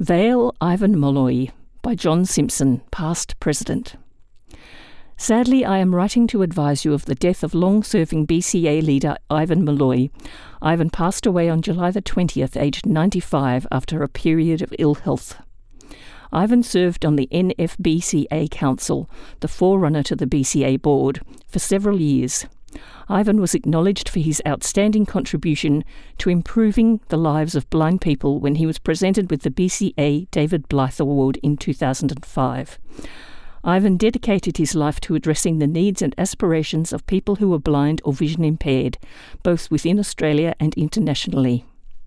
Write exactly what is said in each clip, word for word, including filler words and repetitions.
Vale Ivan Molloy by John Simpson, past president. Sadly, I am writing to advise you of the death of long-serving B C A leader Ivan Molloy. Ivan passed away on July the twentieth, aged ninety-five, after a period of ill health. Ivan served on the N F B C A Council, the forerunner to the B C A board, for several years. Ivan was acknowledged for his outstanding contribution to improving the lives of blind people when he was presented with the B C A David Blythe Award in two thousand five. Ivan dedicated his life to addressing the needs and aspirations of people who were blind or vision impaired, both within Australia and internationally.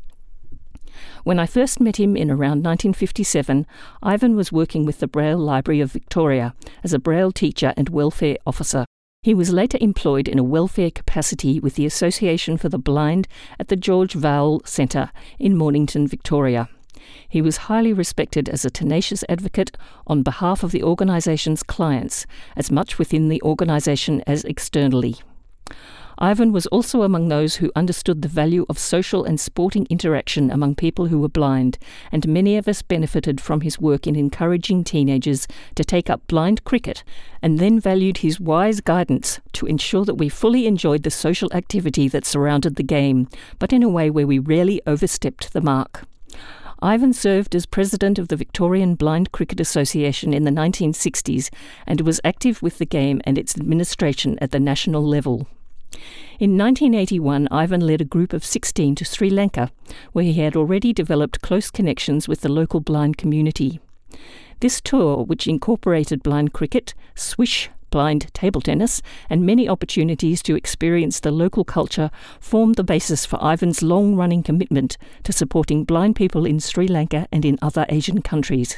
When I first met him in around nineteen fifty-seven, Ivan was working with the Braille Library of Victoria as a Braille teacher and welfare officer. He was later employed in a welfare capacity with the Association for the Blind at the George Vowell Centre in Mornington, Victoria. He was highly respected as a tenacious advocate on behalf of the organisation's clients, as much within the organisation as externally. Ivan was also among those who understood the value of social and sporting interaction among people who were blind, and many of us benefited from his work in encouraging teenagers to take up blind cricket, and then valued his wise guidance to ensure that we fully enjoyed the social activity that surrounded the game, but in a way where we rarely overstepped the mark. Ivan served as president of the Victorian Blind Cricket Association in the nineteen sixties and was active with the game and its administration at the national level. In nineteen eighty-one, Ivan led a group of sixteen to Sri Lanka, where he had already developed close connections with the local blind community. This tour, which incorporated blind cricket, swish, blind table tennis, and many opportunities to experience the local culture, formed the basis for Ivan's long-running commitment to supporting blind people in Sri Lanka and in other Asian countries.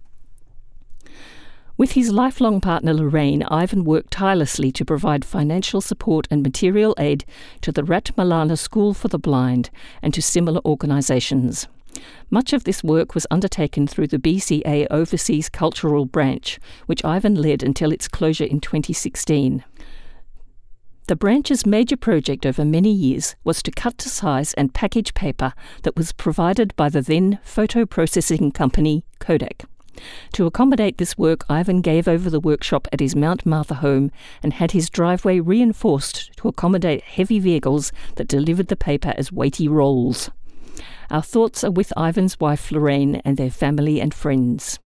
With his lifelong partner Lorraine, Ivan worked tirelessly to provide financial support and material aid to the Rat Malana School for the Blind and to similar organisations. Much of this work was undertaken through the B C A Overseas Cultural Branch, which Ivan led until its closure in twenty sixteen. The branch's major project over many years was to cut to size and package paper that was provided by the then photo processing company Kodak. To accommodate this work, Ivan gave over the workshop at his Mount Martha home and had his driveway reinforced to accommodate heavy vehicles that delivered the paper as weighty rolls. Our thoughts are with Ivan's wife Lorraine and their family and friends.